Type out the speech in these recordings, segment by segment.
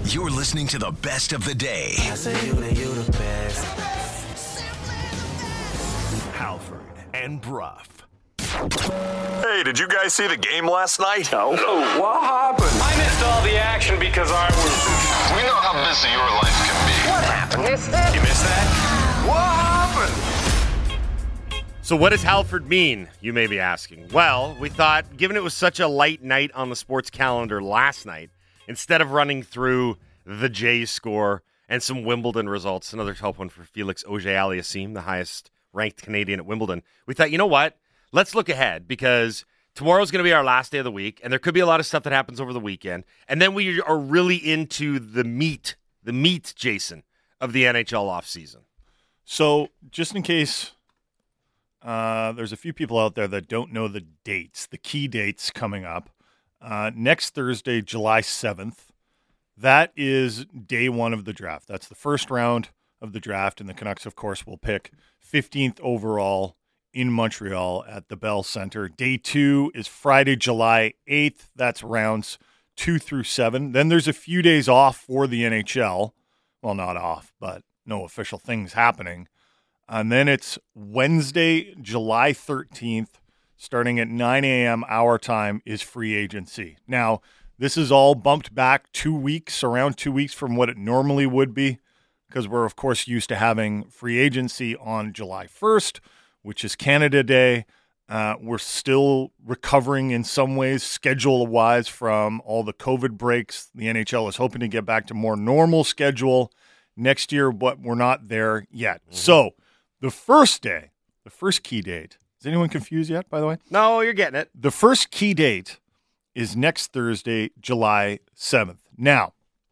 You're listening to the best of the day. I say you the best. Halford and Brough. Hey, did you guys see the game last night? No. What happened? I missed all the action because I was... We know how busy your life can be. What happened? Missed it? You missed that? What happened? So what does Halford mean, you may be asking? Well, we thought, given it was such a light night on the sports calendar last night, instead of running through the Jays score and some Wimbledon results, another top one for Felix Auger-Aliassime, the highest-ranked Canadian at Wimbledon, we thought, you know what? Let's look ahead, because tomorrow's going to be our last day of the week, and there could be a lot of stuff that happens over the weekend. And then we are really into the meat, Jason, of the NHL offseason. So just in case there's a few people out there that don't know the dates, the key dates coming up, next Thursday, July 7th, that is day one of the draft. That's the first round of the draft, and the Canucks, of course, will pick 15th overall in Montreal at the Bell Center. Day two is Friday, July 8th. That's rounds 2 through 7. Then there's a few days off for the NHL. Well, not off, but no official things happening. And then it's Wednesday, July 13th, starting at 9 a.m. our time, is free agency. Now, this is all bumped back 2 weeks, around 2 weeks from what it normally would be, because we're, of course, used to having free agency on July 1st, which is Canada Day. We're still recovering in some ways, schedule-wise, from all the COVID breaks. The NHL is hoping to get back to more normal schedule next year, but we're not there yet. Mm-hmm. So the first day, the first key date, is anyone confused yet, by the way? No, you're getting it. The first key date is next Thursday, July 7th. Now,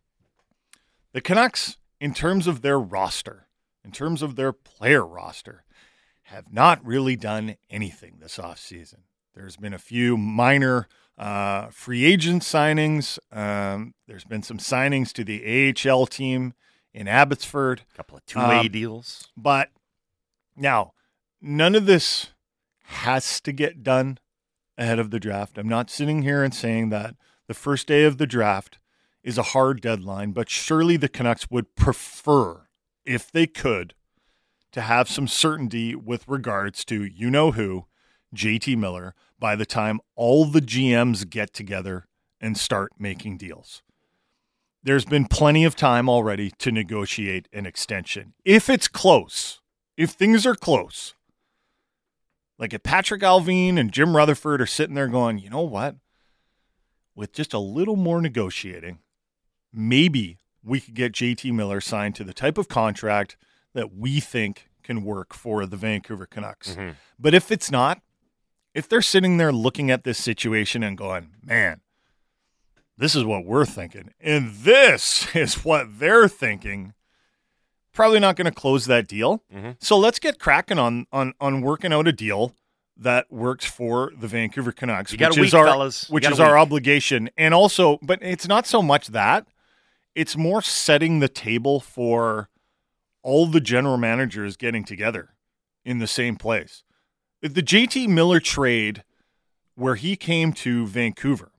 the Canucks, in terms of their roster, in terms of their player roster, have not really done anything this offseason. There's been a few minor free agent signings. There's been some signings to the AHL team in Abbotsford. A couple of two-way deals. But now, none of this has to get done ahead of the draft. I'm not sitting here and saying that the first day of the draft is a hard deadline, but surely the Canucks would prefer, if they could, to have some certainty with regards to you-know-who, JT Miller, by the time all the GMs get together and start making deals. There's been plenty of time already to negotiate an extension. If it's close, if things are close, like if Patrick Allvin and Jim Rutherford are sitting there going, you know what, with just a little more negotiating, maybe we could get JT Miller signed to the type of contract that we think can work for the Vancouver Canucks. Mm-hmm. But if it's not, if they're sitting there looking at this situation and going, man, this is what we're thinking, and this is what they're thinking, probably not going to close that deal. Mm-hmm. So let's get cracking on working out a deal that works for the Vancouver Canucks, which is our obligation. And also, but it's not so much that, it's more setting the table for all the general managers getting together in the same place. The JT Miller trade, where he came to Vancouver,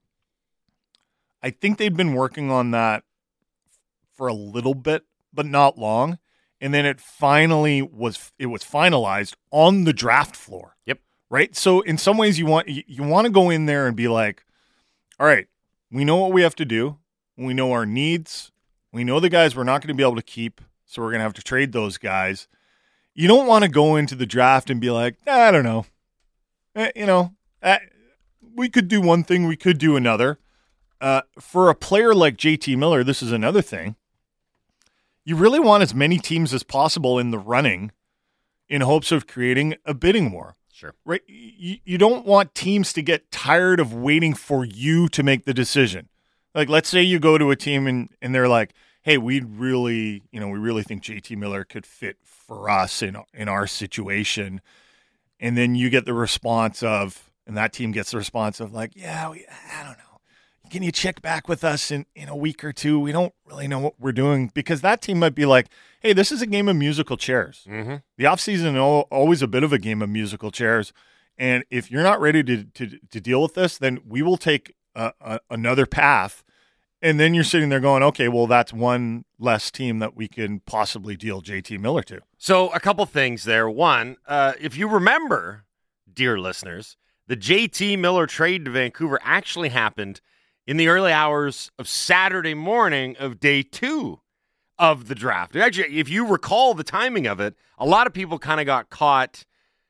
I think they'd been working on that for a little bit, but not long. And then it was finalized on the draft floor. Yep. Right? So in some ways you want to go in there and be like, all right, we know what we have to do. We know our needs. We know the guys we're not going to be able to keep. So we're going to have to trade those guys. You don't want to go into the draft and be like, I don't know. We could do one thing. We could do another. For a player like JT Miller, this is another thing. You really want as many teams as possible in the running in hopes of creating a bidding war. Sure. Right? You don't want teams to get tired of waiting for you to make the decision. Like, let's say you go to a team and they're like, hey, we really think JT Miller could fit for us in our situation. And then you get the response of, and that team gets the response of like, yeah, I don't know. Can you check back with us in a week or two? We don't really know what we're doing, because that team might be like, hey, this is a game of musical chairs. Mm-hmm. The offseason is always a bit of a game of musical chairs. And if you're not ready to deal with this, then we will take another path And then you're sitting there going, okay, well, that's one less team that we can possibly deal JT Miller to. So a couple things there. One, if you remember, dear listeners, the JT Miller trade to Vancouver actually happened in the early hours of Saturday morning of day 2 of the draft. Actually, if you recall the timing of it, a lot of people kind of got caught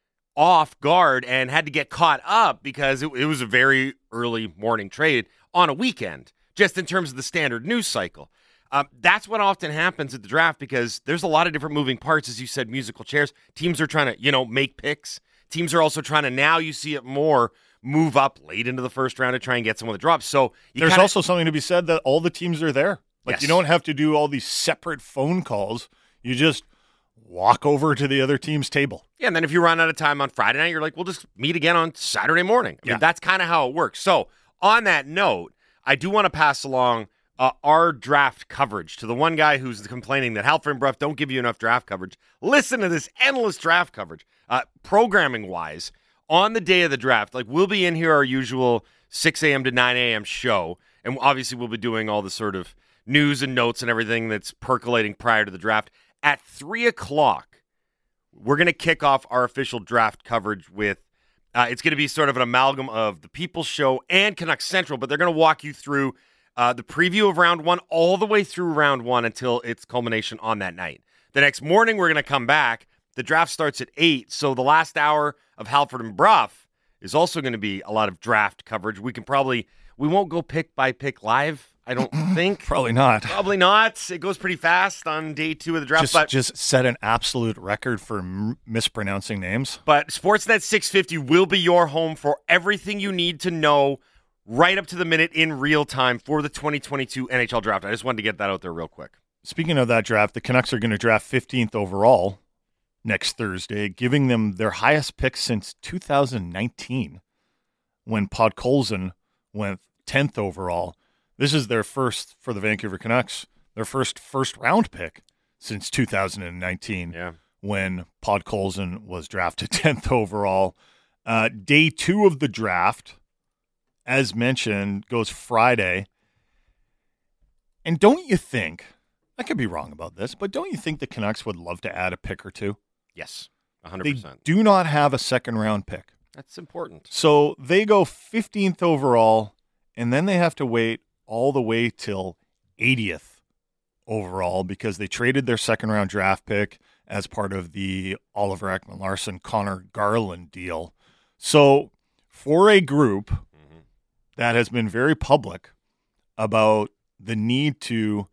off guard and had to get caught up because it was a very early morning trade on a weekend, just in terms of the standard news cycle. That's what often happens at the draft because there's a lot of different moving parts, as you said, musical chairs. Teams are trying to, make picks. Teams are also trying to, now you see it more, move up late into the first round to try and get some of the drops. So there's also something to be said that all the teams are there. Like, yes. You don't have to do all these separate phone calls. You just walk over to the other team's table. Yeah, and then if you run out of time on Friday night, you're like, we'll just meet again on Saturday morning. I mean, that's kind of how it works. So on that note, I do want to pass along our draft coverage to the one guy who's complaining that Halford and Bruff don't give you enough draft coverage. Listen to this endless draft coverage. Programming-wise, on the day of the draft, like, we'll be in here our usual 6 a.m. to 9 a.m. show, and obviously we'll be doing all the sort of news and notes and everything that's percolating prior to the draft. At 3 o'clock, we're going to kick off our official draft coverage with, it's going to be sort of an amalgam of the People's Show and Canucks Central, but they're going to walk you through the preview of round 1 all the way through round 1 until its culmination on that night. The next morning, we're going to come back. The draft starts at 8, so the last hour of Halford and Bruff is also going to be a lot of draft coverage. We won't go pick by pick live, I don't think. Probably not. Probably not. It goes pretty fast on day 2 of the draft. Just set an absolute record for mispronouncing names. But Sportsnet 650 will be your home for everything you need to know right up to the minute in real time for the 2022 NHL draft. I just wanted to get that out there real quick. Speaking of that draft, the Canucks are going to draft 15th overall next Thursday, giving them their highest pick since 2019 when Podkolzin went 10th overall. This is their first, for the Vancouver Canucks, their first round pick since 2019 when Podkolzin was drafted 10th overall. Day 2 of the draft, as mentioned, goes Friday. And don't you think, I could be wrong about this, but don't you think the Canucks would love to add a pick or two? Yes, 100%. They do not have a second round pick. That's important. So they go 15th overall, and then they have to wait all the way till 80th overall because they traded their second round draft pick as part of the Oliver Ekman-Larsson, Connor Garland deal. So for a group that has been very public about the need to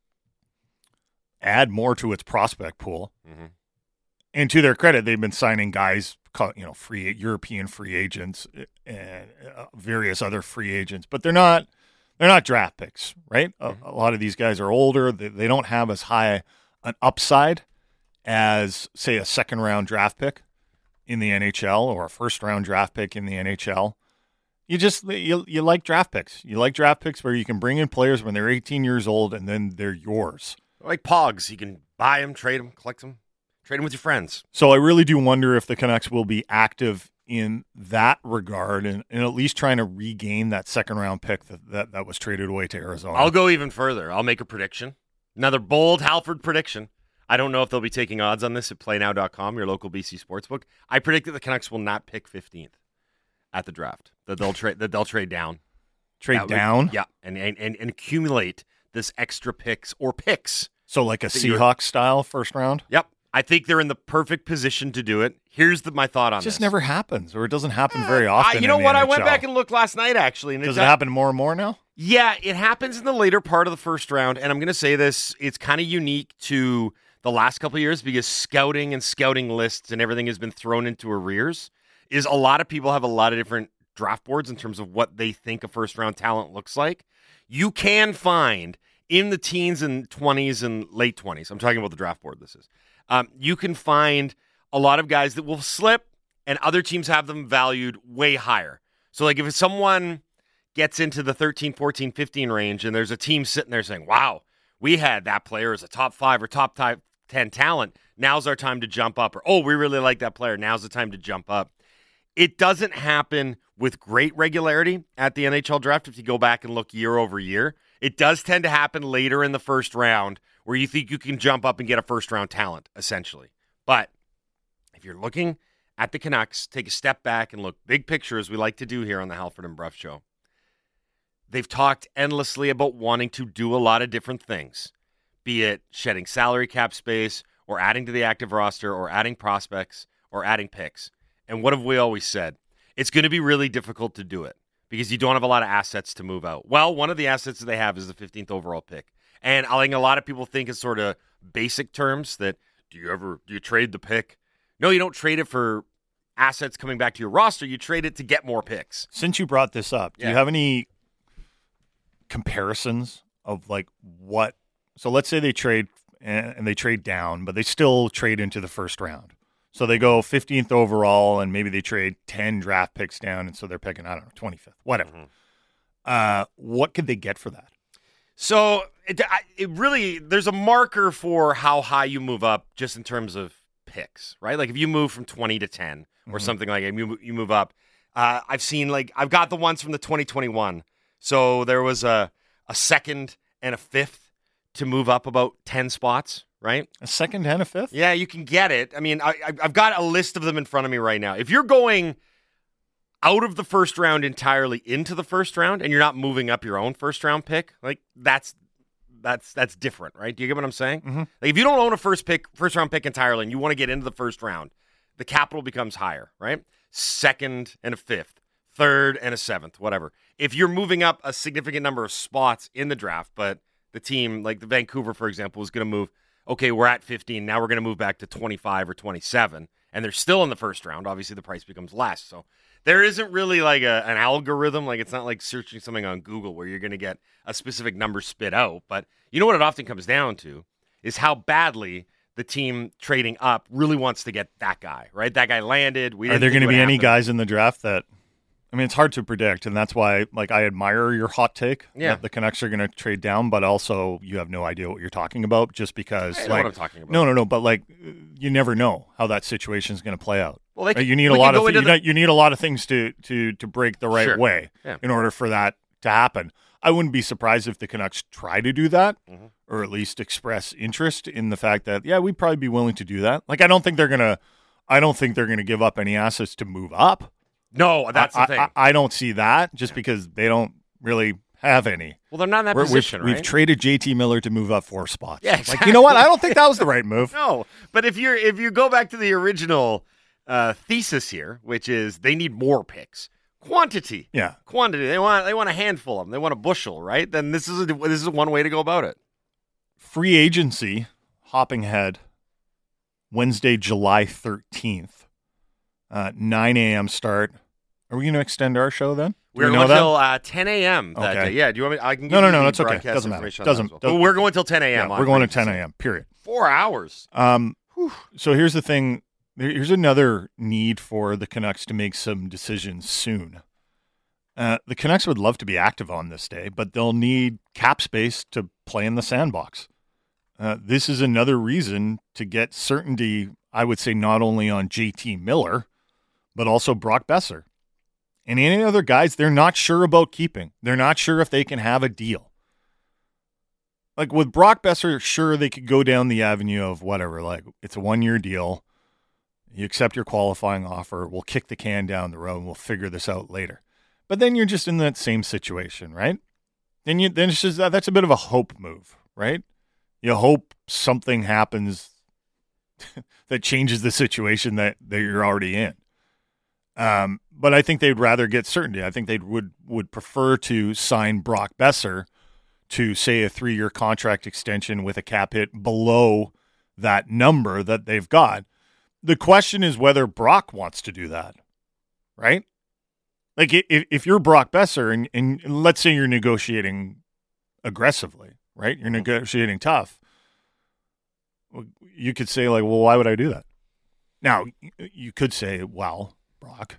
add more to its prospect pool, and to their credit, they've been signing guys, free European free agents and various other free agents, but they're not draft picks, right? A lot of these guys are older. They don't have as high an upside as, say, a second round draft pick in the NHL or a first round draft pick in the NHL. You like draft picks. You like draft picks where you can bring in players when they're 18 years old and then they're yours. Like Pogs, you can buy them, trade them, collect them. Trade them with your friends. So I really do wonder if the Canucks will be active in that regard and at least trying to regain that second round pick that was traded away to Arizona. I'll go even further. I'll make a prediction. Another bold Halford prediction. I don't know if they'll be taking odds on this at playnow.com, your local BC sportsbook. I predict that the Canucks will not pick 15th at the draft. That they'll trade down. Trade down? Yeah, and accumulate this extra picks. So like a Seahawks style first round? Yep. I think they're in the perfect position to do it. Here's my thought on this. It just never happens, or it doesn't happen very often. You know what? NHL. I went back and looked last night, actually. And Does it happen more and more now? Yeah, it happens in the later part of the first round. And I'm going to say this, it's kind of unique to the last couple of years because scouting and scouting lists and everything has been thrown into arrears. Is a lot of people have a lot of different draft boards in terms of what they think a first-round talent looks like. You can find in the teens and 20s and late 20s, I'm talking about the draft board this is, you can find a lot of guys that will slip and other teams have them valued way higher. So like if someone gets into the 13, 14, 15 range and there's a team sitting there saying, wow, we had that player as a top 5 or top 10 talent, now's our time to jump up. Or, oh, we really like that player, now's the time to jump up. It doesn't happen with great regularity at the NHL draft if you go back and look year over year. it does tend to happen later in the first round where you think you can jump up and get a first-round talent, essentially. But if you're looking at the Canucks, take a step back and look big picture, as we like to do here on the Halford and Brough Show. They've talked endlessly about wanting to do a lot of different things, be it shedding salary cap space or adding to the active roster or adding prospects or adding picks. And what have we always said? It's going to be really difficult to do it because you don't have a lot of assets to move out. Well, one of the assets that they have is the 15th overall pick. And I think a lot of people think in sort of basic terms that do you trade the pick? No, you don't trade it for assets coming back to your roster. You trade it to get more picks. Since you brought this up, do you have any comparisons of like what? So let's say they trade and they trade down, but they still trade into the first round. So they go 15th overall and maybe they trade 10 draft picks down. And so they're picking, I don't know, 25th, whatever. What could they get for that? So it really, there's a marker for how high you move up just in terms of picks, right? Like if you move from 20 to 10 or something like that, you move up. I've seen I've got the ones from the 2021. So there was a second and a fifth to move up about 10 spots, right? A second and a fifth? Yeah, you can get it. I mean, I've got a list of them in front of me right now. If you're going out of the first round entirely into the first round and you're not moving up your own first round pick, like that's different, right? Do you get what I'm saying? Mm-hmm. Like if you don't own a first round pick entirely and you want to get into the first round, the capital becomes higher, right? Second and a fifth, third and a seventh, whatever. If you're moving up a significant number of spots in the draft, but the team, like the Vancouver, for example, is going to move, okay, we're at 15, now we're going to move back to 25 or 27, and they're still in the first round, obviously the price becomes less. So there isn't really like an algorithm. Like it's not like searching something on Google where you're going to get a specific number spit out. But you know what it often comes down to is how badly the team trading up really wants to get that guy, right? That guy landed. Are there going to be any guys in the draft that, I mean, it's hard to predict, and that's why, like, I admire your hot take that the Canucks are going to trade down, but also you have no idea what you're talking about just because, I know what I'm talking about. No, but like, you never know how that situation is going to play out. Well, you need a lot of you need a lot of things to break the right way in order for that to happen. I wouldn't be surprised if the Canucks try to do that, or at least express interest in the fact that we'd probably be willing to do that. Like, I don't think they're gonna give up any assets to move up. No, that's the thing. I don't see that just because they don't really have any. Well, they're not in that position, right? We've traded JT Miller to move up 4 spots. Yeah, exactly. Like, you know what? I don't think that was the right move. No, but if you go back to the original thesis here, which is they need more picks, quantity. They want a handful of them. They want a bushel, right? Then this is one way to go about it. Free agency, hopping ahead, Wednesday, July 13th, 9 a.m. start. Are we going to extend our show then? We're going until 10 a.m. that day. Yeah, do you want me? I can give you that's okay. Doesn't matter. Well. We're going until 10 a.m. Yeah, we're going to 10 a.m. Period. 4 hours. So here's the thing. Here's another need for the Canucks to make some decisions soon. The Canucks would love to be active on this day, but they'll need cap space to play in the sandbox. This is another reason to get certainty, I would say, not only on JT Miller, but also Brock Besser. And any other guys they're not sure about keeping. They're not sure if they can have a deal. Like with Brock Besser, sure, they could go down the avenue of whatever, like it's a 1-year deal. You accept your qualifying offer. We'll kick the can down the road and we'll figure this out later. But then you're just in that same situation, right? Then it's just that's a bit of a hope move, right? You hope something happens that changes the situation that you're already in. But I think they'd rather get certainty. I think they would prefer to sign Brock Besser to, say, a 3-year contract extension with a cap hit below that number that they've got. The question is whether Brock wants to do that, right? Like if you're Brock Besser and let's say you're negotiating aggressively, right? You're negotiating tough. You could say like, well, why would I do that? Now you could say, well, Brock,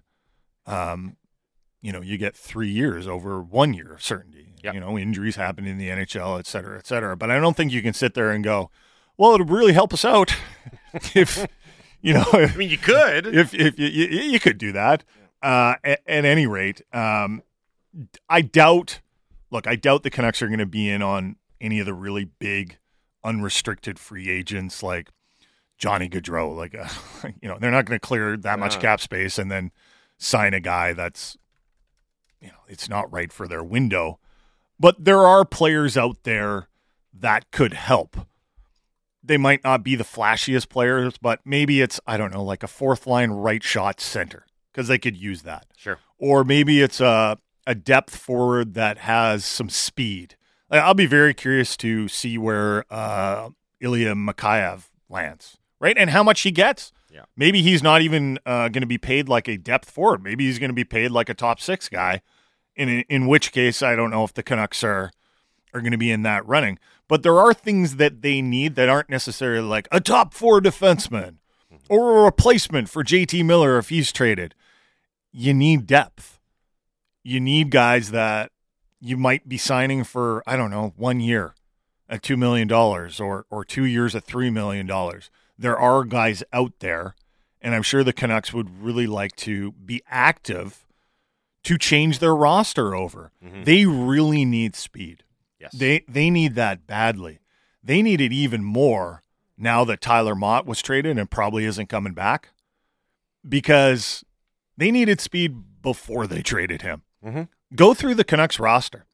you get 3 years over 1 year of certainty. Yep. Injuries happen in the NHL, et cetera, et cetera. But I don't think you can sit there and go, well, it'll really help us out if, I mean, you could. If you could do that. At any rate, I doubt look, I doubt the Canucks are going to be in on any of the really big unrestricted free agents like Johnny Gaudreau. Like, they're not going to clear that much cap space and then sign a guy that's, it's not right for their window. But there are players out there that could help. They might not be the flashiest players, but maybe it's, I don't know, like a fourth line right shot center because they could use that. Sure. Or maybe it's a depth forward that has some speed. I'll be very curious to see where Ilya Mikheyev lands, right? And how much he gets. Yeah. Maybe he's not even going to be paid like a depth forward. Maybe he's going to be paid like a top 6 guy, in which case I don't know if the Canucks are going to be in that running. But there are things that they need that aren't necessarily like a top 4 defenseman or a replacement for JT Miller if he's traded. You need depth. You need guys that you might be signing for, I don't know, 1 year at $2 million or 2 years at $3 million. There are guys out there, and I'm sure the Canucks would really like to be active to change their roster over. Mm-hmm. They really need speed. Yes. They need that badly. They need it even more now that Tyler Mott was traded and probably isn't coming back because they needed speed before they traded him. Mm-hmm. Go through the Canucks roster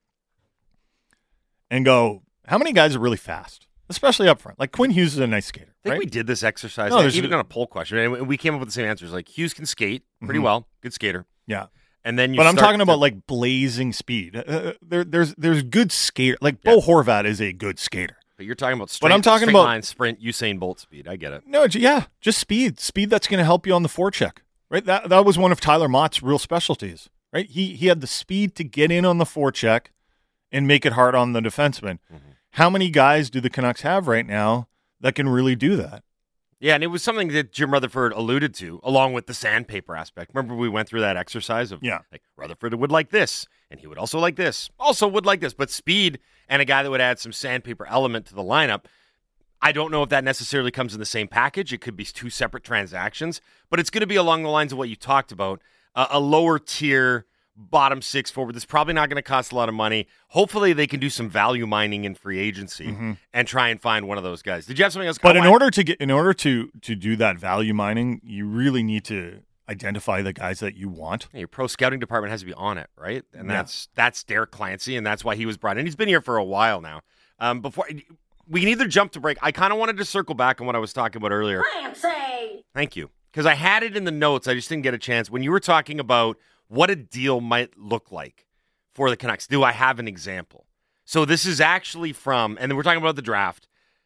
and go, how many guys are really fast, especially up front? Like Quinn Hughes is a nice skater. I think we did this exercise even on a poll question, and we came up with the same answers. Like Hughes can skate pretty well, good skater. Yeah. And then I'm talking about like blazing speed. There's good skater. Like Bo Horvat is a good skater. But you're talking about straight line sprint, Usain Bolt speed. I get it. No, just speed. Speed that's going to help you on the forecheck. Right? That was one of Tyler Mott's real specialties. Right? He had the speed to get in on the forecheck and make it hard on the defenseman. Mm-hmm. How many guys do the Canucks have right now that can really do that? Yeah, and it was something that Jim Rutherford alluded to, along with the sandpaper aspect. Remember we went through that exercise of, like, Rutherford would like this, and he would also like this, also would like this. But speed and a guy that would add some sandpaper element to the lineup, I don't know if that necessarily comes in the same package. It could be 2 separate transactions, but it's going to be along the lines of what you talked about, a lower tier bottom 6 forward that's probably not going to cost a lot of money. Hopefully they can do some value mining in free agency and try and find one of those guys. Did you have something else? But in order to do that value mining, you really need to identify the guys that you want. Your pro scouting department has to be on it, right? And that's Derek Clancy, and that's why he was brought in. He's been here for a while now. Before we can either jump to break. I kind of wanted to circle back on what I was talking about earlier. Clancy! Thank you. Because I had it in the notes. I just didn't get a chance. When you were talking about what a deal might look like for the Canucks, do I have an example? So this is actually from, and then we're talking about the draft,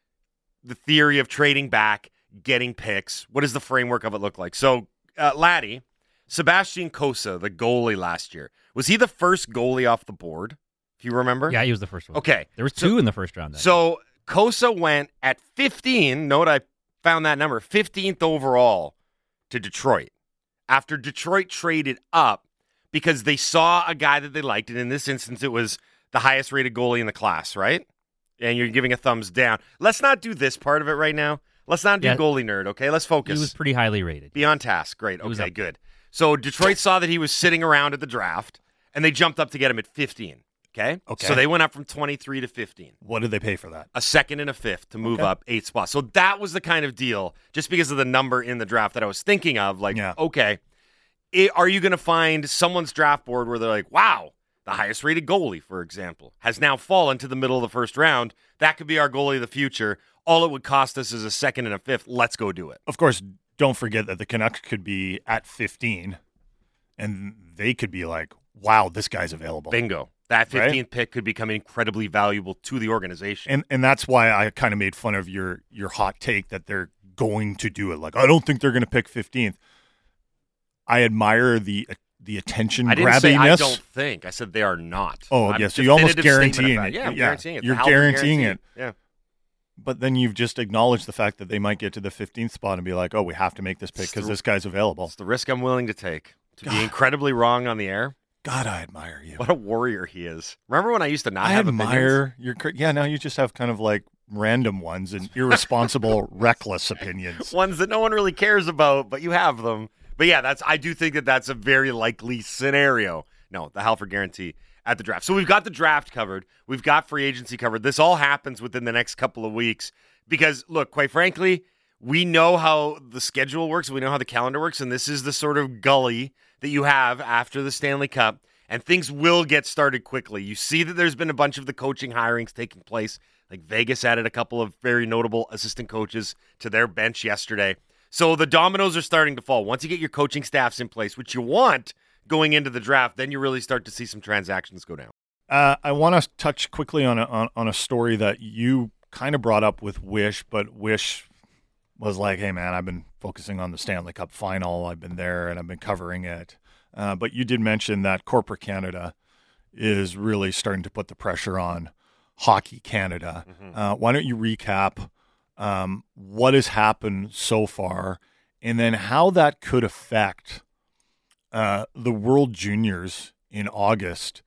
the theory of trading back, getting picks. What does the framework of it look like? So, Laddie, Sebastian Cossa, the goalie last year, was he the first goalie off the board, if you remember? Yeah, he was the first one. Okay. There was 2 in the first round. So Cossa went at 15, note I found that number, 15th overall to Detroit. After Detroit traded up, because they saw a guy that they liked, and in this instance, it was the highest-rated goalie in the class, right? And you're giving a thumbs down. Let's not do this part of it right now. Let's not do goalie nerd, okay? Let's focus. He was pretty highly rated. Be on task. Great. Okay, good. So Detroit saw that he was sitting around at the draft, and they jumped up to get him at 15, okay? So they went up from 23 to 15. What did they pay for that? A second and a fifth to move up 8 spots. So that was the kind of deal, just because of the number in the draft that I was thinking of, okay, are you going to find someone's draft board where they're like, wow, the highest rated goalie, for example, has now fallen to the middle of the first round. That could be our goalie of the future. All it would cost us is a second and a fifth. Let's go do it. Of course, don't forget that the Canucks could be at 15, and they could be like, wow, this guy's available. Bingo. That 15th pick could become incredibly valuable to the organization. And that's why I kind of made fun of your hot take that they're going to do it. Like, I don't think they're going to pick 15th. I admire the attention grabbiness. I didn't say I don't think. I said they are not. Oh, yes. So you're almost guaranteeing it. Yeah, I'm guaranteeing it. You're guaranteeing it. Yeah. But then you've just acknowledged the fact that they might get to the 15th spot and be like, oh, we have to make this pick because this guy's available. It's the risk I'm willing to take. To be incredibly wrong on the air. God, I admire you. What a warrior he is. Remember when I used to not have opinions? Now you just have kind of like random ones and irresponsible, reckless opinions. Ones that no one really cares about, but you have them. But yeah, I do think that that's a very likely scenario. No, the Halford guarantee at the draft. So we've got the draft covered. We've got free agency covered. This all happens within the next couple of weeks because, look, quite frankly, we know how the schedule works. We know how the calendar works, and this is the sort of gully that you have after the Stanley Cup, and things will get started quickly. You see that there's been a bunch of the coaching hirings taking place. Like Vegas added a couple of very notable assistant coaches to their bench yesterday. So the dominoes are starting to fall. Once you get your coaching staffs in place, which you want going into the draft, then you really start to see some transactions go down. I want to touch quickly on a story that you kind of brought up with Wish, but Wish was like, hey, man, I've been focusing on the Stanley Cup final. I've been there, and I've been covering it. But you did mention that Corporate Canada is really starting to put the pressure on Hockey Canada. Why don't you recap what has happened so far and then how that could affect the World Juniors in August,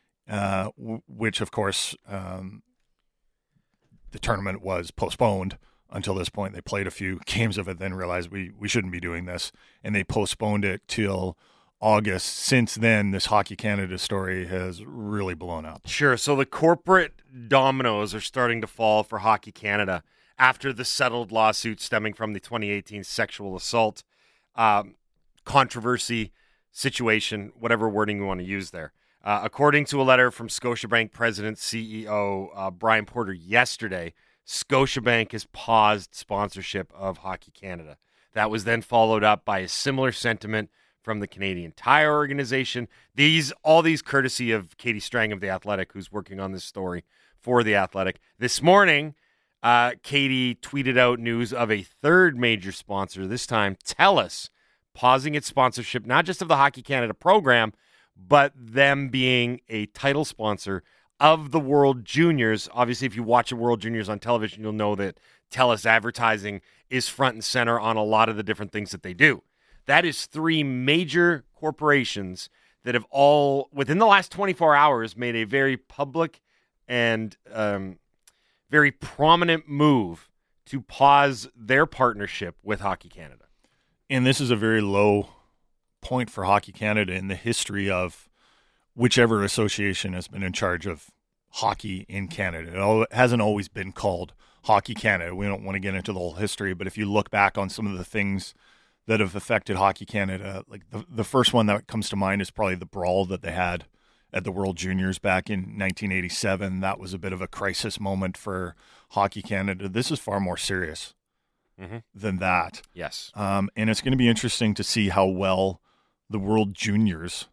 which, of course, the tournament was postponed until this point. They played a few games of it, then realized we shouldn't be doing this, and they postponed it till August. Since then, this Hockey Canada story has really blown up. Sure. So the corporate dominoes are starting to fall for Hockey Canada after the settled lawsuit stemming from the 2018 sexual assault controversy situation, whatever wording you want to use there. According to a letter from Scotiabank President CEO Brian Porter yesterday, Scotiabank has paused sponsorship of Hockey Canada. That was then followed up by a similar sentiment from the Canadian Tire Organization. All these courtesy of Katie Strang of The Athletic, who's working on this story for The Athletic. This morning, Katie tweeted out news of a third major sponsor, this time TELUS, pausing its sponsorship, not just of the Hockey Canada program, but them being a title sponsor of the World Juniors. Obviously, if you watch the World Juniors on television, you'll know that TELUS advertising is front and center on a lot of the different things that they do. That is three major corporations that have all, within the last 24 hours, made a very public and very prominent move to pause their partnership with Hockey Canada. And this is a very low point for Hockey Canada in the history of whichever association has been in charge of hockey in Canada. It hasn't always been called Hockey Canada. We don't want to get into the whole history, but if you look back on some of the things that have affected Hockey Canada, like the first one that comes to mind is probably the brawl that they had at the World Juniors back in 1987. That was a bit of a crisis moment for Hockey Canada. This is far more serious than that. Yes. And it's going to be interesting to see how well the World Juniors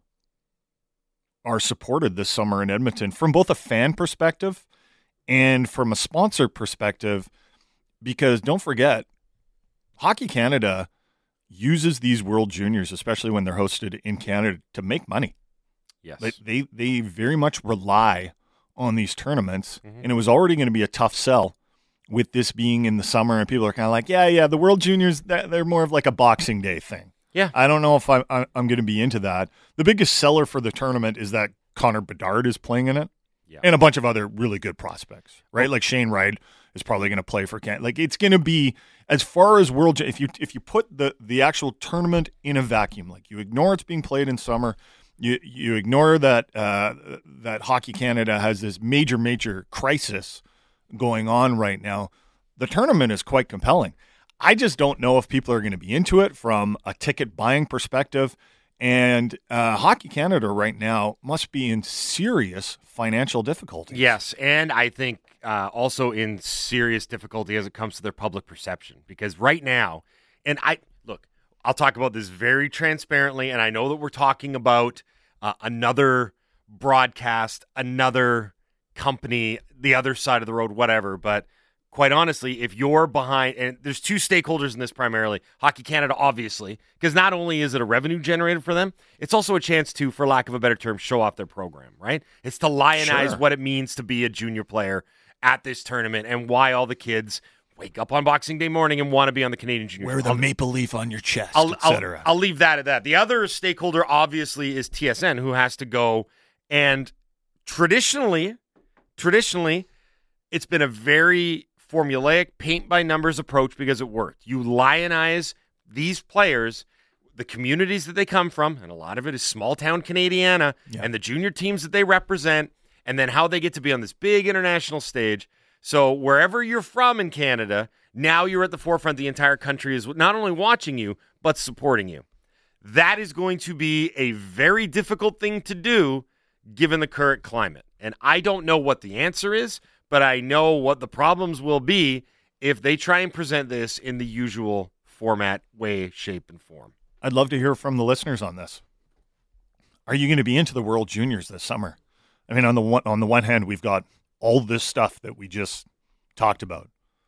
are supported this summer in Edmonton from both a fan perspective and from a sponsor perspective, because don't forget, Hockey Canada uses these World Juniors, especially when they're hosted in Canada, to make money. Yes. They very much rely on these tournaments, and it was already going to be a tough sell with this being in the summer, and people are kind of like, yeah, the World Juniors, they're more of like a Boxing Day thing. Yeah. I don't know if I'm going to be into that. The biggest seller for the tournament is that Connor Bedard is playing in it, and a bunch of other really good prospects, right? Like Shane Wright is probably going to play for Canada. Like, it's going to be, as far as if you put the actual tournament in a vacuum, like you ignore it's being played in summer, you ignore that that Hockey Canada has this major crisis going on right now, the tournament is quite compelling. I just don't know if people are going to be into it from a ticket buying perspective. And Hockey Canada right now must be in serious financial difficulty. Yes, and I think also in serious difficulty as it comes to their public perception. Because right now, and I'll talk about this very transparently, and I know that we're talking about another broadcast, another company, the other side of the road, whatever, but quite honestly, if you're behind, and there's two stakeholders in this primarily, Hockey Canada, obviously, because not only is it a revenue generator for them, it's also a chance to, for lack of a better term, show off their program, right? It's to lionize what it means to be a junior player at this tournament and why all the kids wake up on Boxing Day morning and want to be on the Canadian Junior. Wear the maple leaf on your chest, etc. I'll leave that at that. The other stakeholder, obviously, is TSN, who has to go, and traditionally, it's been a very formulaic paint-by-numbers approach because it worked. You lionize these players. the communities that they come from, and a lot of it is small-town Canadiana, and the junior teams that they represent, and then how they get to be on this big international stage. So wherever you're from in Canada, now you're at the forefront. The entire country is not only watching you, but supporting you. That is going to be a very difficult thing to do given the current climate. And I don't know what the answer is, but I know what the problems will be if they try and present this in the usual format, way, shape, and form. I'd love to hear from the listeners on this. Are you going to be into the World Juniors this summer? I mean, on the one hand, we've got all this stuff that we just talked about.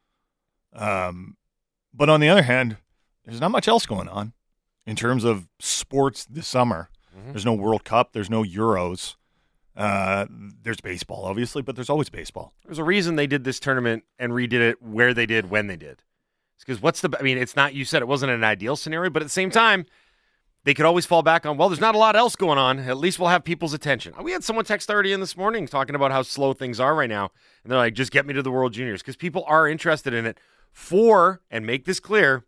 But on the other hand, there's not much else going on in terms of sports this summer. Mm-hmm. There's no World Cup. There's no Euros. There's baseball, obviously, but there's always baseball. There's a reason they did this tournament and redid it where they did when they did. It's because it's not, you said it wasn't an ideal scenario, but at the same time, they could always fall back on, well, there's not a lot else going on. At least we'll have people's attention. We had someone text already in this morning talking about how slow things are right now. And they're like, just get me to the World Juniors, because people are interested in it and make this clear,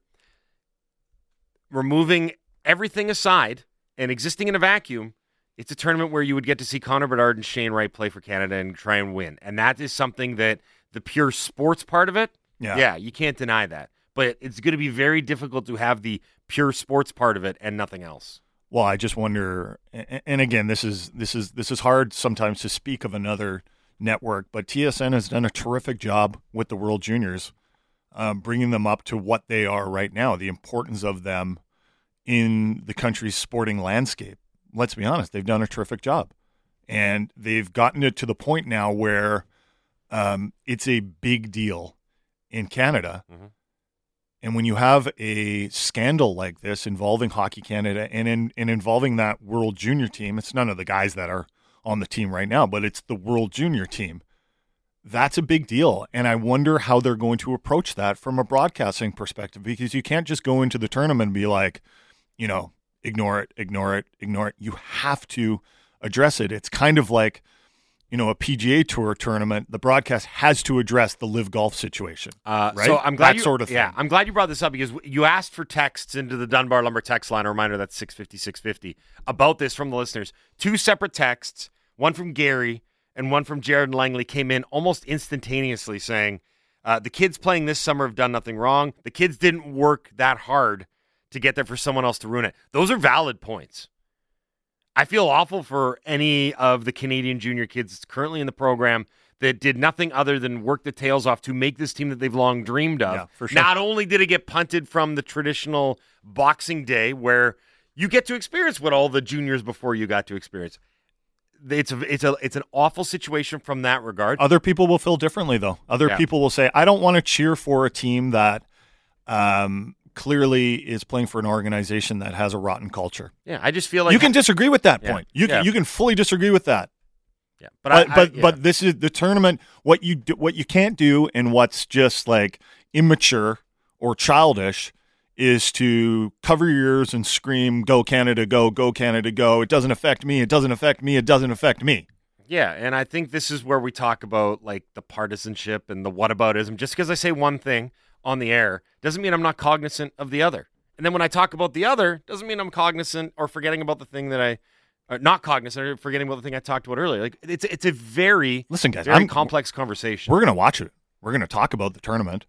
removing everything aside and existing in a vacuum, it's a tournament where you would get to see Connor Bedard and Shane Wright play for Canada and try and win. And that is something that the pure sports part of it, you can't deny that. But it's going to be very difficult to have the pure sports part of it and nothing else. Well, I just wonder, and again, this is hard sometimes to speak of another network, but TSN has done a terrific job with the World Juniors, bringing them up to what they are right now, the importance of them in the country's sporting landscape. Let's be honest, they've done a terrific job. And they've gotten it to the point now where it's a big deal in Canada. Mm-hmm. And when you have a scandal like this involving Hockey Canada and involving that World Junior team, it's none of the guys that are on the team right now, but it's the World Junior team. That's a big deal. And I wonder how they're going to approach that from a broadcasting perspective, because you can't just go into the tournament and be like, ignore it. You have to address it. It's kind of like, a PGA Tour tournament. The broadcast has to address the live golf situation, right? So I'm glad sort of thing. Yeah, I'm glad you brought this up, because you asked for texts into the Dunbar Lumber text line. A reminder, that's 650 about this from the listeners. 2 separate texts, one from Gary and one from Jared and Langley, came in almost instantaneously saying, the kids playing this summer have done nothing wrong. The kids didn't work that hard to get there for someone else to ruin it. Those are valid points. I feel awful for any of the Canadian junior kids currently in the program that did nothing other than work their tails off to make this team that they've long dreamed of. Yeah, for sure. Not only did it get punted from the traditional Boxing Day, where you get to experience what all the juniors before you got to experience. It's an awful situation from that regard. Other people will feel differently, though. Other people will say, I don't want to cheer for a team that clearly is playing for an organization that has a rotten culture. Yeah, I just feel like you can disagree with that point. You can fully disagree with that. Yeah, but this is the tournament. What you can't do, and what's just like immature or childish, is to cover your ears and scream, "Go Canada, go! Go Canada, go!" It doesn't affect me. It doesn't affect me. It doesn't affect me. Yeah, and I think this is where we talk about like the partisanship and the whataboutism. Just because I say one thing on the air doesn't mean I'm not cognizant of the other. And then when I talk about the other, doesn't mean I'm cognizant or forgetting about the thing that not cognizant or forgetting about the thing I talked about earlier. Like it's a very complex conversation. We're going to watch it. We're going to talk about the tournament.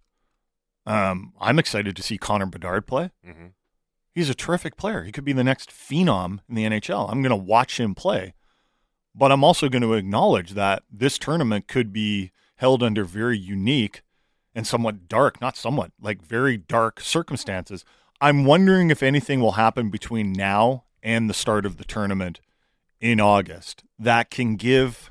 I'm excited to see Connor Bedard play. Mm-hmm. He's a terrific player. He could be the next phenom in the NHL. I'm going to watch him play. But I'm also going to acknowledge that this tournament could be held under very unique and very dark circumstances. I'm wondering if anything will happen between now and the start of the tournament in August that can give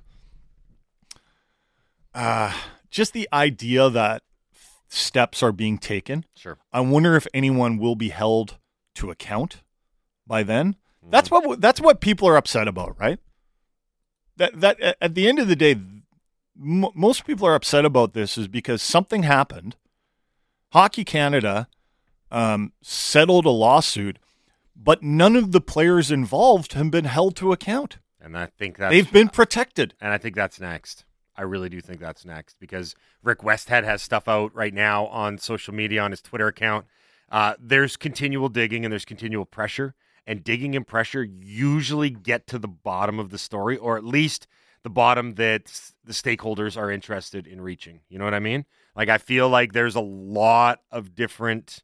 just the idea that steps are being taken. Sure. I wonder if anyone will be held to account by then. Mm-hmm. That's what people are upset about, right? That at the end of the day, most people are upset about this is because something happened. Hockey Canada settled a lawsuit, but none of the players involved have been held to account. And I think they've been protected. And I think that's next. I really do think that's next, because Rick Westhead has stuff out right now on social media on his Twitter account there's continual digging and there's continual pressure. And digging and pressure usually get to the bottom of the story, or at least the bottom that the stakeholders are interested in reaching. You know what I mean? Like, I feel like there's a lot of different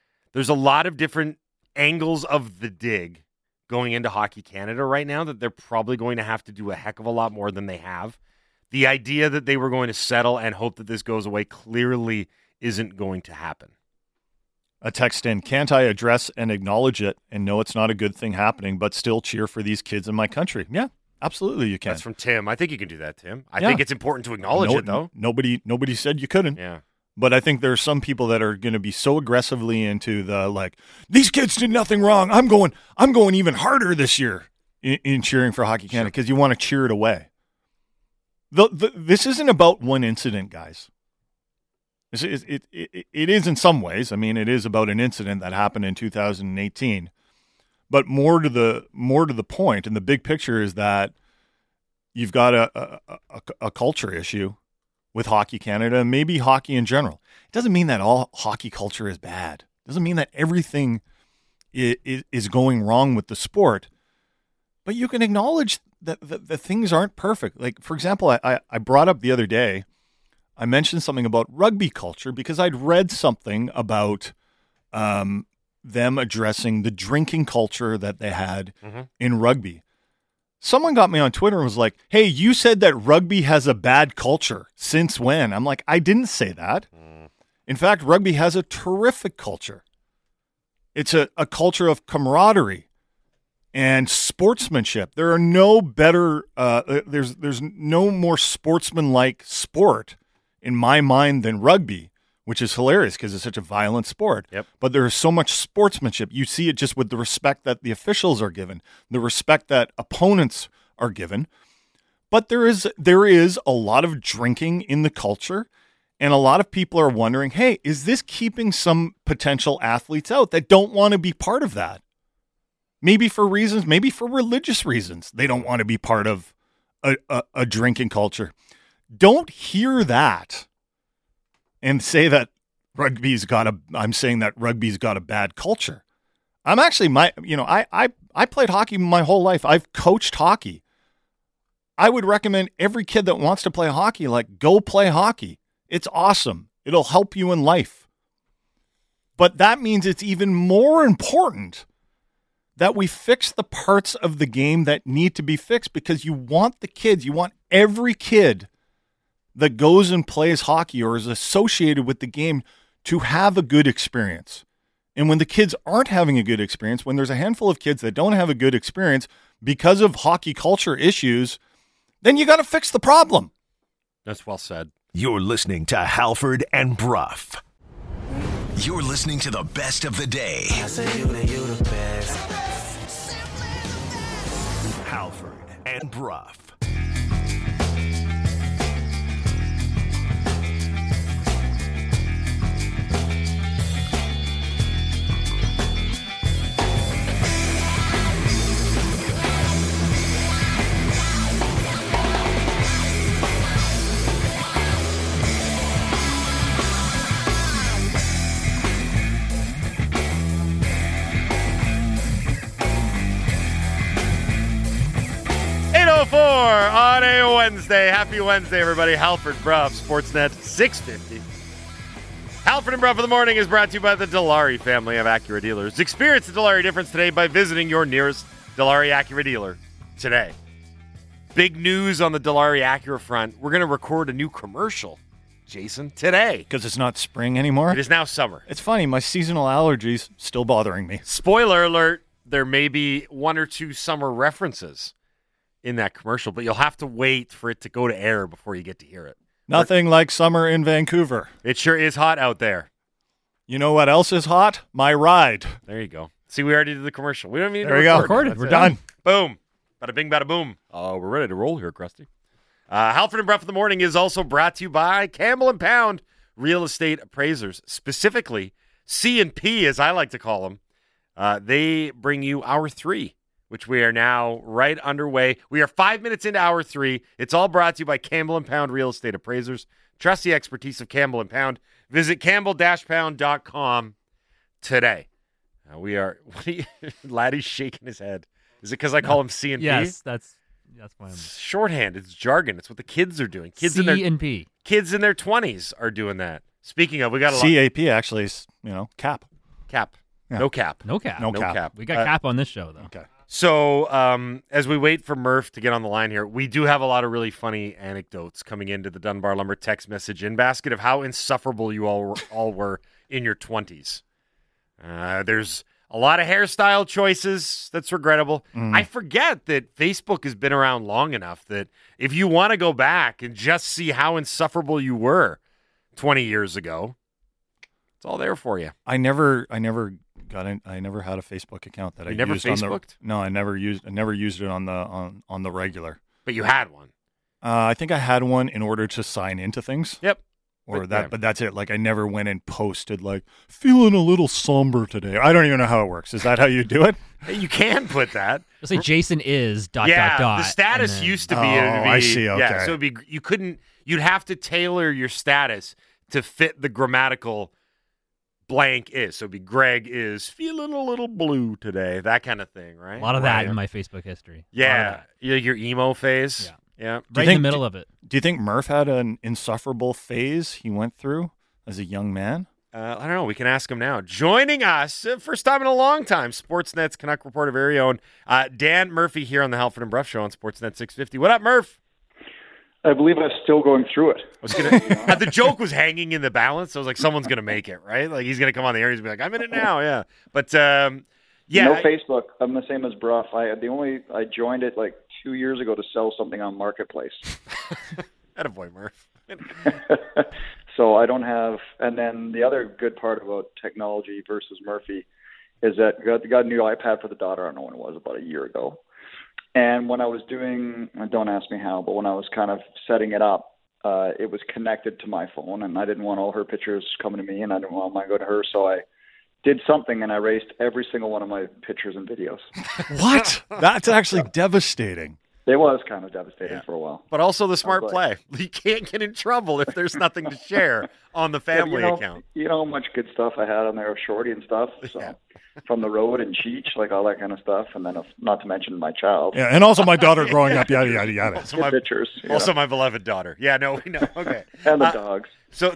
angles of the dig going into Hockey Canada right now that they're probably going to have to do a heck of a lot more than they have. The idea that they were going to settle and hope that this goes away clearly isn't going to happen. A text in, can't I address and acknowledge it and know it's not a good thing happening, but still cheer for these kids in my country? Yeah, absolutely you can. That's from Tim. I think you can do that, Tim. I think it's important to acknowledge it, though. Nobody said you couldn't. Yeah. But I think there's some people that are going to be so aggressively into the, like, these kids did nothing wrong. I'm going even harder this year in cheering for Hockey Canada because you want to cheer it away. This isn't about one incident, guys. It is in some ways. I mean, it is about an incident that happened in 2018. But more to the point, and the big picture is that you've got a culture issue with Hockey Canada and maybe hockey in general. It doesn't mean that all hockey culture is bad. It doesn't mean that everything is going wrong with the sport. But you can acknowledge that things aren't perfect. Like, for example, I brought up the other day, I mentioned something about rugby culture because I'd read something about them addressing the drinking culture that they had in rugby. Someone got me on Twitter and was like, hey, you said that rugby has a bad culture. Since when? I'm like, I didn't say that. In fact, rugby has a terrific culture. It's a culture of camaraderie and sportsmanship. There are no better, there's no more sportsmanlike sport in my mind than rugby, which is hilarious because it's such a violent sport. Yep. But there is so much sportsmanship. You see it just with the respect that the officials are given, the respect that opponents are given. But there is a lot of drinking in the culture, and a lot of people are wondering, hey, is this keeping some potential athletes out that don't want to be part of that? Maybe for reasons, maybe for religious reasons, they don't want to be part of a drinking culture. Don't hear that and say that I'm saying that rugby's got a bad culture. I'm actually I played hockey my whole life. I've coached hockey. I would recommend every kid that wants to play hockey, like, go play hockey. It's awesome. It'll help you in life. But that means it's even more important that we fix the parts of the game that need to be fixed, because you want every kid that goes and plays hockey or is associated with the game to have a good experience. And when the kids aren't having a good experience, when there's a handful of kids that don't have a good experience because of hockey culture issues, then you got to fix the problem. That's well said. You're listening to Halford and Brough. You're listening to the best of the day. I say you the best. Halford and Brough. On a Wednesday. Happy Wednesday, everybody. Halford Brough, Sportsnet 650. Halford and Brough for the morning is brought to you by the Dilawri family of Acura dealers. Experience the Dilawri difference today by visiting your nearest Dilawri Acura dealer today. Big news on the Dilawri Acura front. We're going to record a new commercial, Jason, today. Because it's not spring anymore? It is now summer. It's funny. My seasonal allergies still bothering me. Spoiler alert, there may be one or two summer references in that commercial, but you'll have to wait for it to go to air before you get to hear it. Nothing like summer in Vancouver. It sure is hot out there. You know what else is hot? My ride. There you go. See, we already did the commercial. We don't even need there to record. We're done. Boom. Bada bing, bada boom. We're ready to roll here, Krusty. Halford and Brough in the morning is also brought to you by Campbell & Pound Real Estate Appraisers, specifically C&P, as I like to call them. They bring you Hour 3, which we are now right underway. We are 5 minutes into Hour 3. It's all brought to you by Campbell & Pound Real Estate Appraisers. Trust the expertise of Campbell & Pound. Visit campbell-pound.com today. We are. Laddie's shaking his head. Is it because I call him C and P? Yes, that's why I'm. It's shorthand. It's jargon. It's what the kids are doing. Kids C in their and P. Kids in their 20s are doing that. Speaking of, we got a CAP actually is, cap. Cap. Yeah. No cap. No cap. No No cap. cap. We got cap on this show, though. Okay. So as we wait for Murph to get on the line here, we do have a lot of really funny anecdotes coming into the Dunbar Lumber text message in basket of how insufferable you all were in your 20s. There's a lot of hairstyle choices that's regrettable. I forget that Facebook has been around long enough that if you want to go back and just see how insufferable you were 20 years ago, it's all there for you. I never had a Facebook account that I never used on the. Facebooked? No, I never used it on the regular. But you had one. I think I had one in order to sign into things. Yep. But that's it. Like I never went and posted like feeling a little somber today. I don't even know how it works. Is that how you do it? You can put that. Just say Jason is ... The status and then- used to be. I see. Okay. Yeah, so you'd have to tailor your status to fit the grammatical blank is. So it'd be Greg is feeling a little blue today. That kind of thing, right? A lot of that in my Facebook history. Yeah. Your emo phase. Yeah. Yeah. Right in the middle of it. Do you think Murph had an insufferable phase he went through as a young man? I don't know. We can ask him now. Joining us, first time in a long time, Sportsnet's Canuck reporter, very own Dan Murphy here on the Halford and Bruff Show on Sportsnet 650. What up, Murph? I believe I'm still going through it. The joke was hanging in the balance. I was like, someone's going to make it, right? Like, he's going to come on the air and he's going to be like, I'm in it now, yeah. But, yeah. No Facebook. I'm the same as Bruff. I joined it like 2 years ago to sell something on Marketplace. Attaboy, Murph. So I don't have – and then the other good part about technology versus Murphy is that got a new iPad for the daughter. I don't know when it was, about a year ago. And when I was doing – don't ask me how, but when I was kind of setting it up, it was connected to my phone, and I didn't want all her pictures coming to me, and I didn't want mine to go to her, so I did something, and I erased every single one of my pictures and videos. What? That's actually devastating. It was kind of devastating for a while. But also the smart play. You can't get in trouble if there's nothing to share on the family account. You know how much good stuff I had on there of Shorty and stuff? So, from the road and Cheech, like all that kind of stuff. And then not to mention my child. Yeah, and also my daughter growing up, yada, yada, yada. Also, pictures. Also my beloved daughter. Yeah, no, we know. Okay. And the dogs. So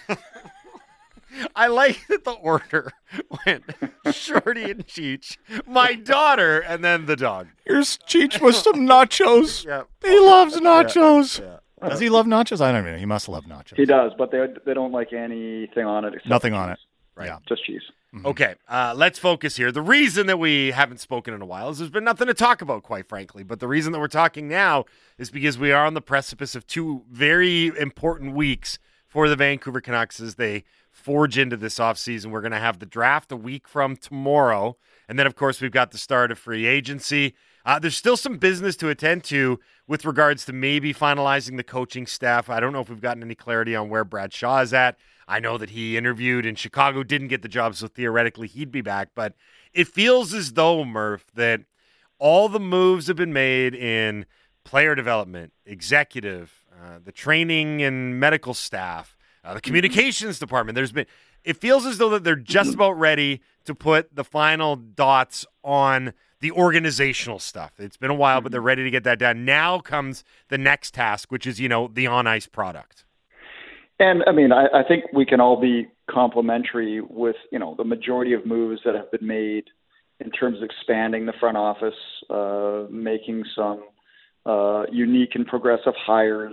I like that the order went Shorty and Cheech, my daughter, and then the dog. Here's Cheech with some nachos. Yeah. He loves nachos. Yeah. Does he love nachos? I don't know. He must love nachos. He does, but they don't like anything on it. Except Nothing on it. Right. Yeah. Just cheese. Mm-hmm. Okay, let's focus here. The reason that we haven't spoken in a while is there's been nothing to talk about, quite frankly. But the reason that we're talking now is because we are on the precipice of two very important weeks for the Vancouver Canucks as they forge into this offseason. We're going to have the draft a week from tomorrow. And then, of course, we've got the start of free agency. There's still some business to attend to with regards to maybe finalizing the coaching staff. I don't know if we've gotten any clarity on where Brad Shaw is at. I know that he interviewed in Chicago, didn't get the job, so theoretically he'd be back. But it feels as though, Murph, that all the moves have been made in player development, executive, the training and medical staff, the communications department. It feels as though that they're just about ready to put the final dots on the organizational stuff. It's been a while, but they're ready to get that done. Now comes the next task, which is, the on-ice product. And, I mean, I think we can all be complimentary with, the majority of moves that have been made in terms of expanding the front office, making some unique and progressive hires,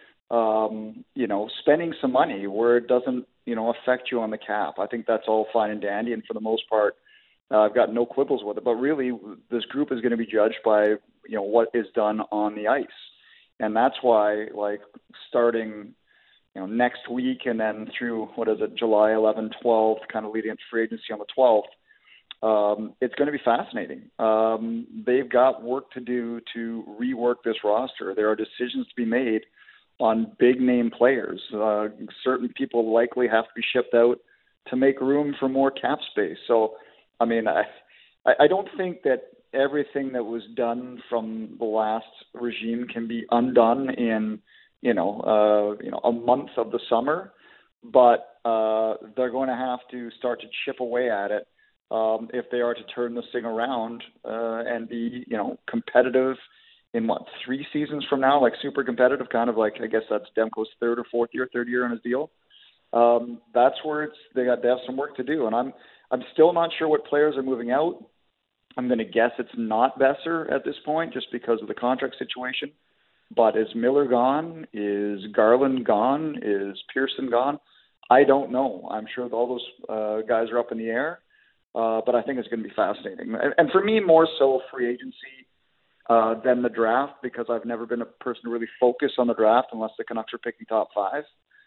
spending some money where it doesn't, affect you on the cap. I think that's all fine and dandy. And for the most part, I've got no quibbles with it. But really, this group is going to be judged by, what is done on the ice. And that's why, starting, next week and then through, July 11, 12, kind of leading into free agency on the 12th, it's going to be fascinating. They've got work to do to rework this roster. There are decisions to be made on big-name players. Certain people likely have to be shipped out to make room for more cap space. So, I mean, I don't think that everything that was done from the last regime can be undone in, a month of the summer. But they're going to have to start to chip away at it if they are to turn this thing around and be, competitive in 3 seasons from now, like super competitive, kind of like, I guess that's Demko's third year on his deal. That's where they have some work to do. And I'm still not sure what players are moving out. I'm going to guess it's not Besser at this point just because of the contract situation. But is Miller gone? Is Garland gone? Is Pearson gone? I don't know. I'm sure all those guys are up in the air. But I think it's going to be fascinating. And for me, more so free agency than the draft, because I've never been a person to really focus on the draft unless the Canucks are picking top 5.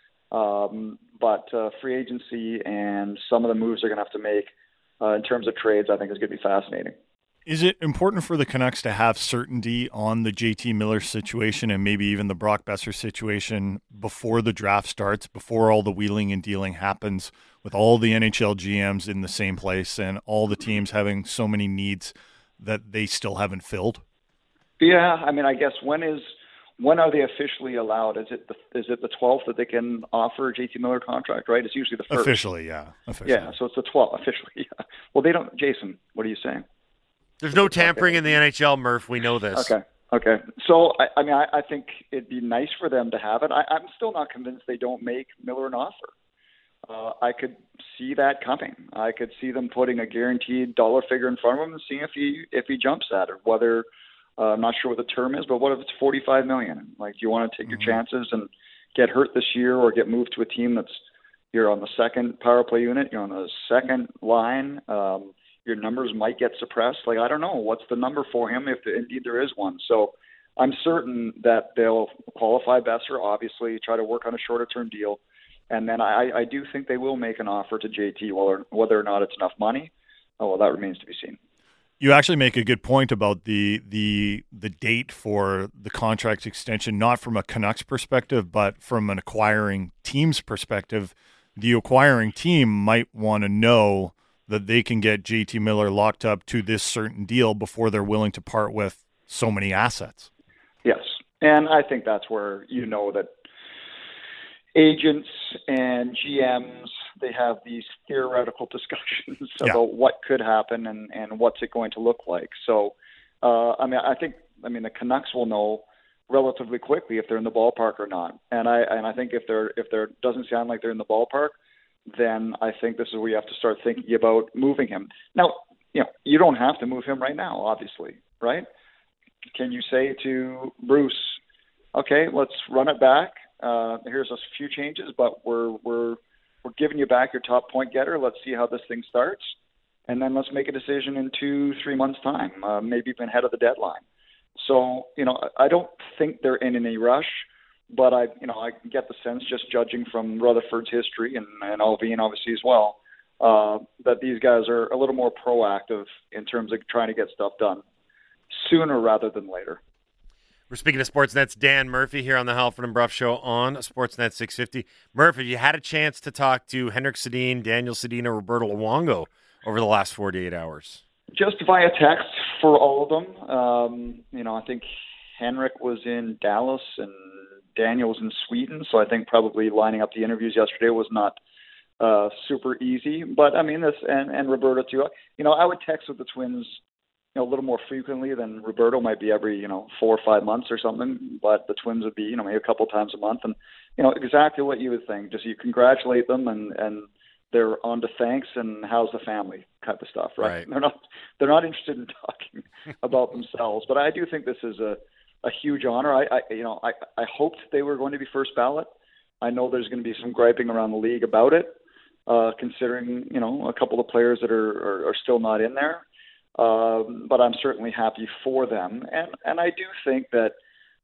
But free agency and some of the moves they're going to have to make in terms of trades, I think is going to be fascinating. Is it important for the Canucks to have certainty on the JT Miller situation and maybe even the Brock Besser situation before the draft starts, before all the wheeling and dealing happens, with all the NHL GMs in the same place and all the teams having so many needs that they still haven't filled? Yeah, I mean, I guess when are they officially allowed? Is it the 12th that they can offer a JT Miller contract, right? It's usually the 1st. Officially, yeah. Yeah, so it's the 12th, officially. Yeah. Well, they don't. Jason, what are you saying? There's no tampering in the NHL, Murph. We know this. Okay. So, I think it'd be nice for them to have it. I'm still not convinced they don't make Miller an offer. I could see that coming. I could see them putting a guaranteed dollar figure in front of him and seeing if he jumps at it. Whether I'm not sure what the term is, but what if it's $45 million? Like, do you want to take your chances and get hurt this year, or get moved to a team that's you're on the second power play unit, you're on the second line? Your numbers might get suppressed. Like, I don't know. What's the number for him if indeed there is one? So I'm certain that they'll qualify Besser, obviously, try to work on a shorter-term deal. And then I do think they will make an offer to JT, whether or not it's enough money. Well, that remains to be seen. You actually make a good point about the date for the contract extension, not from a Canucks perspective, but from an acquiring team's perspective. The acquiring team might want to know that they can get JT Miller locked up to this certain deal before they're willing to part with so many assets. Yes, and I think that's where that agents and GMs, they have these theoretical discussions about what could happen and what's it going to look like. So, I think the Canucks will know relatively quickly if they're in the ballpark or not. And I think if there doesn't sound like they're in the ballpark, then I think this is where you have to start thinking about moving him. Now, you don't have to move him right now, obviously, right? Can you say to Bruce, okay, let's run it back. Here's a few changes, but we're giving you back your top point getter. Let's see how this thing starts, and then let's make a decision in 2-3 months' time, maybe even ahead of the deadline. So, I don't think they're in any rush. But I get the sense, just judging from Rutherford's history and Alvin obviously as well, that these guys are a little more proactive in terms of trying to get stuff done sooner rather than later. We're speaking to Sportsnet's Dan Murphy here on the Halford and Brough Show on Sportsnet 650. Murph, have you had a chance to talk to Henrik Sedin, Daniel Sedin, Roberto Luongo over the last 48 hours? Just via text for all of them. I think Henrik was in Dallas and Daniel was in Sweden, so I think probably lining up the interviews yesterday was not super easy. But this and Roberto too. I would text with the Twins, a little more frequently than Roberto. Might be every 4 or 5 months or something. But the Twins would be maybe a couple times a month, and exactly what you would think. Just you congratulate them and they're on to thanks and how's the family type of stuff, right? They're not interested in talking about themselves. But I do think this is a huge honor. I hoped they were going to be first ballot. I know there's going to be some griping around the league about it, considering a couple of players that are still not in there. But I'm certainly happy for them, and I do think that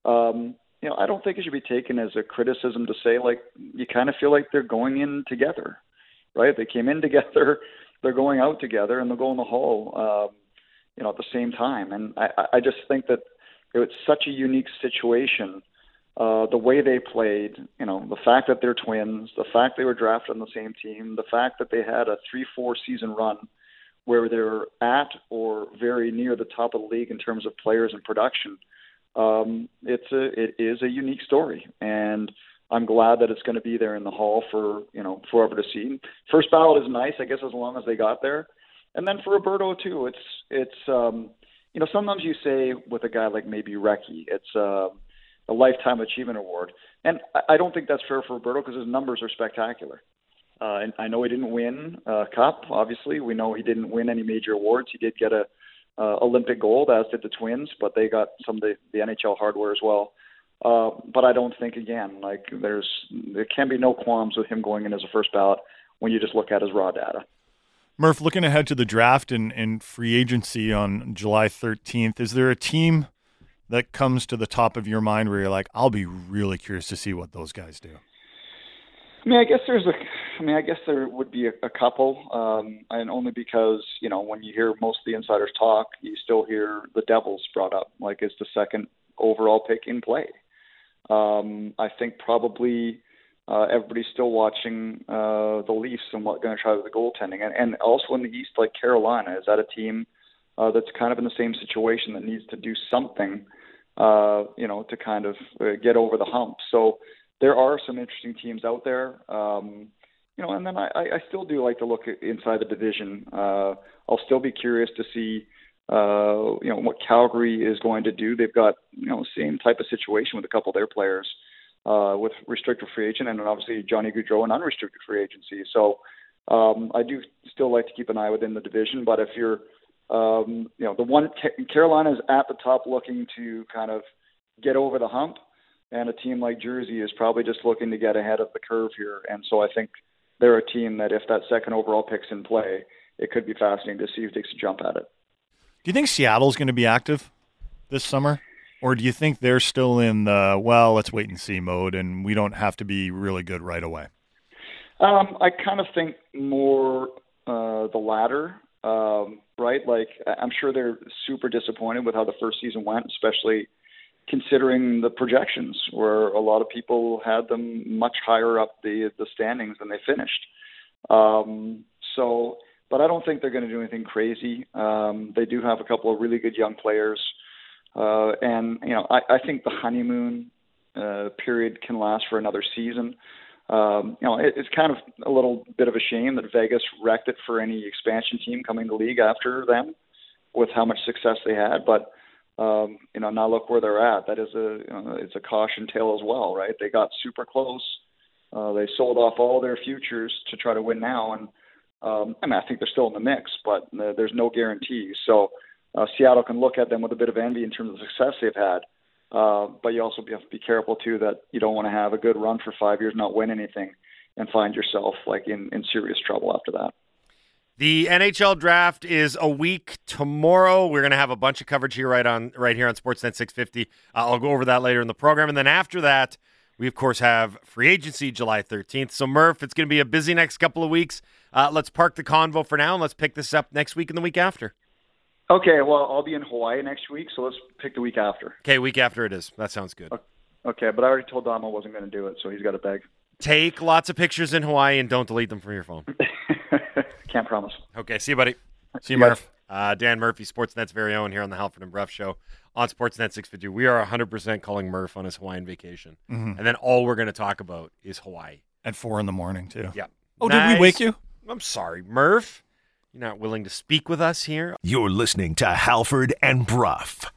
I don't think it should be taken as a criticism to say like you kind of feel like they're going in together, right? They came in together, they're going out together, and they'll go in the hall, at the same time. And I just think that it's such a unique situation, the way they played, the fact that they're twins, the fact they were drafted on the same team, the fact that they had a 3-4 season run where they're at or very near the top of the league in terms of players and production. It is a unique story. And I'm glad that it's going to be there in the hall for forever to see. First ballot is nice, I guess, as long as they got there. And then for Roberto too, it's sometimes you say with a guy like maybe Recchi, it's a lifetime achievement award, and I don't think that's fair for Roberto because his numbers are spectacular. And I know he didn't win a cup. Obviously, we know he didn't win any major awards. He did get a Olympic gold, as did the Twins, but they got some of the NHL hardware as well. But I don't think, again, like there can be no qualms with him going in as a first ballot when you just look at his raw data. Murph, looking ahead to the draft and free agency on July 13th, is there a team that comes to the top of your mind where you're like, I'll be really curious to see what those guys do? I guess there would be a couple, and only because, when you hear most of the insiders talk, you still hear the Devils brought up, like it's the second overall pick in play. I think probably everybody's still watching the Leafs and what's going to try with the goaltending. And also in the East, like Carolina, is that a team that's kind of in the same situation that needs to do something, to kind of get over the hump. So there are some interesting teams out there, and then I still do like to look inside the division. I'll still be curious to see, what Calgary is going to do. They've got, same type of situation with a couple of their players with restricted free agent and obviously Johnny Gaudreau and unrestricted free agency. So I do still like to keep an eye within the division, but if you're, the one Carolina's at the top looking to kind of get over the hump, and a team like Jersey is probably just looking to get ahead of the curve here. And so I think they're a team that if that second overall pick's in play, it could be fascinating to see who takes a jump at it. Do you think Seattle's going to be active this summer? Or do you think they're still in the, let's wait and see mode and we don't have to be really good right away? I kind of think more the latter, right? Like, I'm sure they're super disappointed with how the first season went, especially considering the projections where a lot of people had them much higher up the standings than they finished. But I don't think they're going to do anything crazy. They do have a couple of really good young players. And I think the honeymoon period can last for another season. It's kind of a little bit of a shame that Vegas wrecked it for any expansion team coming to the league after them with how much success they had. But now look where they're at. That is it's a caution tale as well, right? They got super close. They sold off all their futures to try to win now, and I think they're still in the mix, but there's no guarantees. So Seattle can look at them with a bit of envy in terms of the success they've had, but you also have to be careful too that you don't want to have a good run for 5 years, not win anything, and find yourself like in serious trouble after that. The NHL draft is a week tomorrow. We're going to have a bunch of coverage here right here on Sportsnet 650. I'll go over that later in the program. And then after that, we, of course, have free agency July 13th. So, Murph, it's going to be a busy next couple of weeks. Let's park the convo for now, and let's pick this up next week and the week after. Okay, well, I'll be in Hawaii next week, so let's pick the week after. Okay, week after it is. That sounds good. Okay, but I already told Dom I wasn't going to do it, so he's got to beg. Take lots of pictures in Hawaii and don't delete them from your phone. Can't promise. Okay, see you, buddy. See you, Murph. Dan Murphy, Sportsnet's very own here on the Halford and Bruff Show on Sportsnet 650. We are 100% calling Murph on his Hawaiian vacation. Mm-hmm. And then all we're going to talk about is Hawaii. At 4 a.m, too. Yeah. Oh, nice. Did we wake you? I'm sorry, Murph. You're not willing to speak with us here? You're listening to Halford and Bruff.